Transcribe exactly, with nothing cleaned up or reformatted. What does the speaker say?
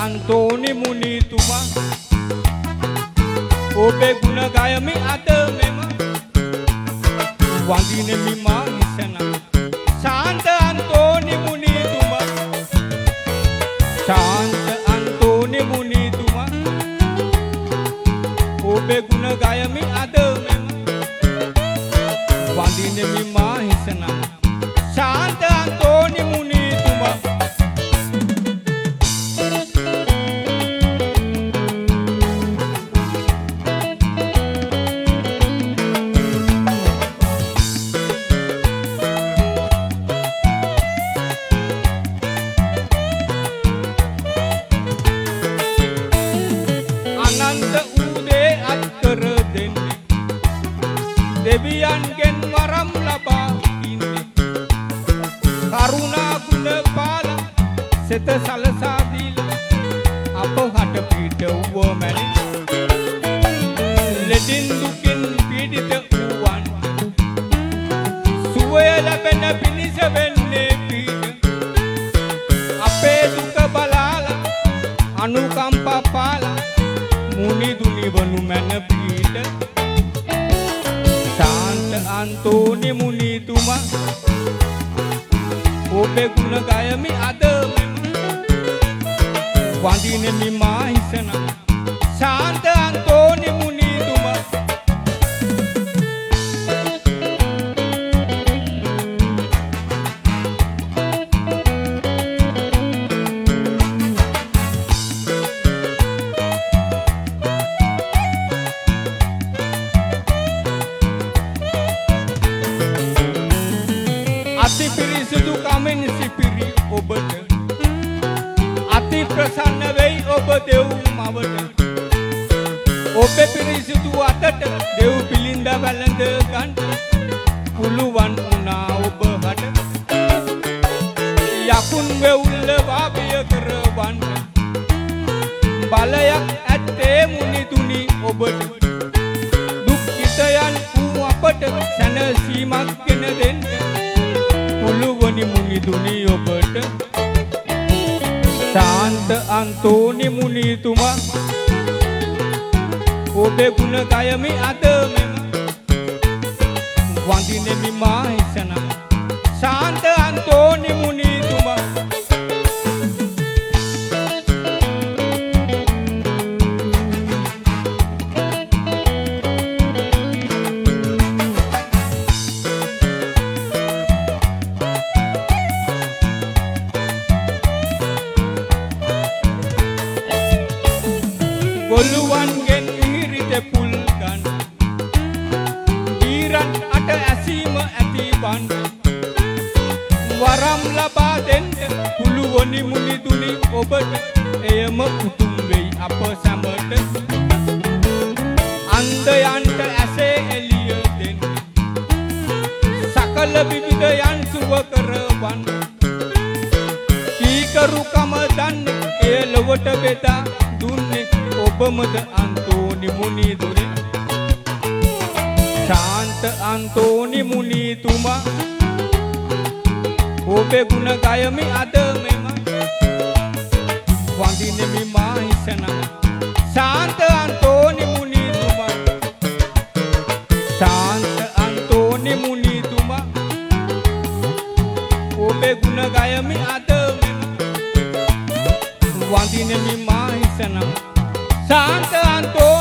අන්තෝනි මුනිතුමා ඔබේ ගුණ ගයමි අද මෙම වඳිනෙමි මා හිසන ශාන්ත අන්තෝනි මුනිතුමා ශාන්ත අන්තෝනි මුනිතුමා ඔබේ ගුණ ගයමි අද මෙම වඳිනෙමි මා හිසන ශාන්ත අන්තෝනි මුනිතුමා දෙවියන්ගෙන් වරම් ලබා ඉන්නේ කරුණා ගුණ පාල සෙත සලසා දීලා අප හට පිට වූ මැනි ලෙඩින් දුකින් පීඩිත වූවන් සුවය ලැබෙන පිණිස වෙන්නේ පීඩ අපේ දුක බලාලා අනුකම්පා පාලා මුනි දුනි වනු මැන පීඩ අන්තෝනි මුනිතුමා ඔබේ ගුණ ගයමි අද මෙම වඳිනෙමි මා හිසන ශාන්ත අන්තෝනි මුනිතුමා අති පිරිසිදු කමින් සිපිරි ඔබට අති ප්‍රසන්න වෙයි ඔබ දෙව් මවට ඔබේ පිරිසිදු අතට දෙව් පිළිඳ වැළඳ ගන්න පුළුවන් වුණා ඔබ හට යකුන් වෙවුල්ල වාපිය කරවන්න බලයක් ඇත්තේ මුනි තුනි ඔබට දුක්ඛිතයන් වූ අපට සැනසීමක් ගෙන දෙන්න පුළුවනි මුනි දුනි ඔබට ශාන්ත අන්තෝනි මුනිතුමා ඔබේ ගුණ ගයමි අද මෙම වඳිනෙමි මා හිසන ශාන්ත අන්තෝනි මුනිතුමා ගොළුවන්ගෙන් ඉහිරිත පුල් ගන්න ඊරන් අට ඇසීම ඇති වන්න වරම් ලබා දෙන්න පුළුවනි මුනි දුනි ඔබට එයම උතුම් වෙයි අප සැමට අන්ධයන්ට ඇසේ එළිය දෙන්න සකල විවිධයන් සුව කරවන්න කීකරුකම දන්න එය ලොවට බෙදා දුන්නේ ඔබමද අන්තෝනි මුනි දුනි ශාන්ත අන්තෝනි මුනිතුමා ඔබේ ගුණ ගයමි අද මෙම වඳිනෙමි මා හිසන ශාන්ත අන්තෝනි මුනිතුමා ශාන්ත අන්තෝනි මුනිතුමා ඔබේ ගුණ ගයමි අද මෙම වඳිනෙමි මා හිසන ශාන්ත අන්තෝනි